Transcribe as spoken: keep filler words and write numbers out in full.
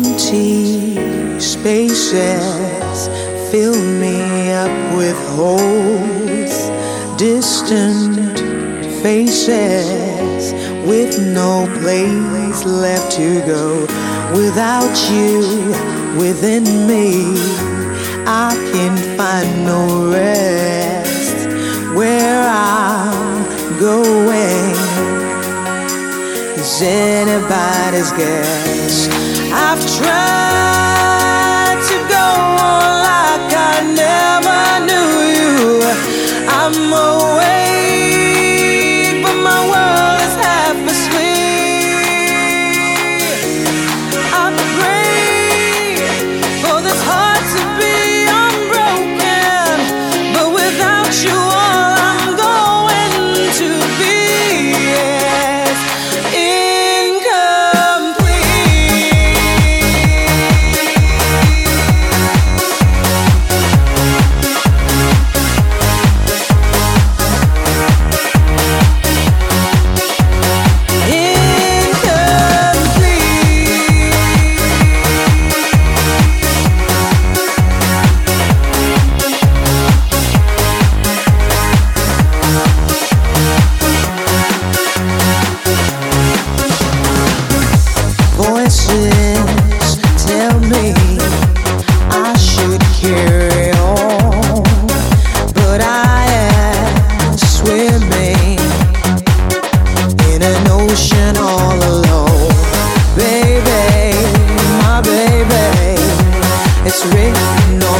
Empty spaces fill me up with holes. Distant faces with no place left to go. Without you within me, I can find no rest. Where I'm going is anybody's guess. I've tried to go on like I never knew you. I'm awake, but my world is half asleep. I pray for this heart to be unbroken, but without you all I'm going to be is tell me I should carry on, but I am swimming in an ocean all alone. Baby, my baby, it's written